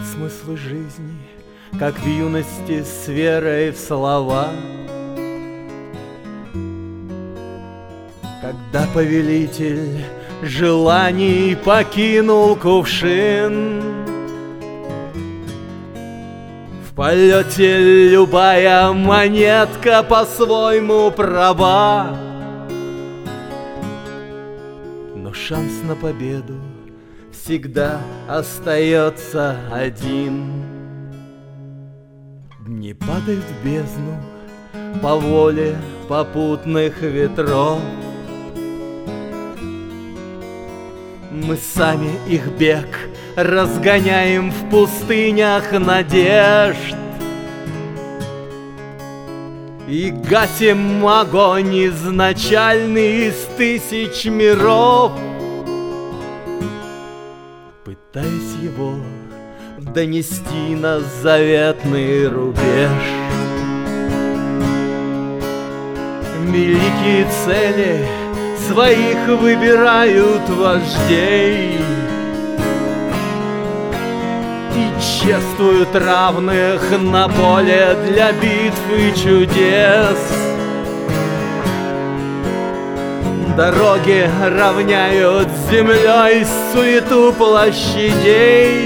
смыслы жизни, как в юности с верой в слова. Когда повелитель желаний покинул кувшин, в полете любая монетка по-своему права, но шанс на победу всегда остается один. Дни падают в бездну по воле попутных ветров. Мы сами их бег разгоняем в пустынях надежд и гасим огонь изначальный из тысяч миров, пытаясь его донести на заветный рубеж. Великие цели своих выбирают вождей и чествуют равных на поле для битв и чудес. Дороги равняют с землей суету площадей,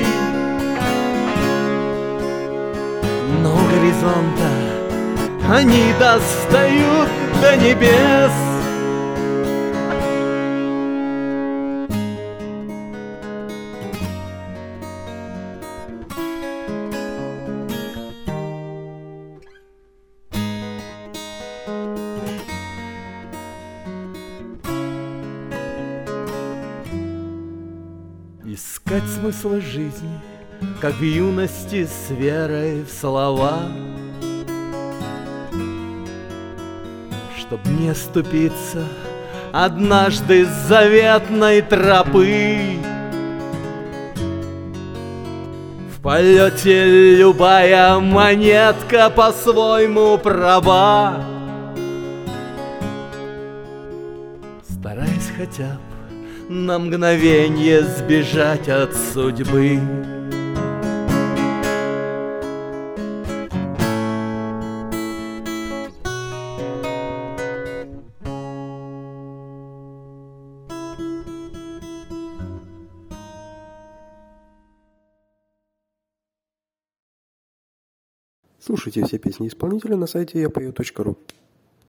но у горизонта они достают до небес. Искать смысл жизни, как в юности с верой в слова, чтоб не оступиться однажды с заветной тропы. В полете любая монетка по-своему права, стараясь хотя бы на мгновенье сбежать от судьбы. Слушайте все песни исполнителя на сайте yapою.ru.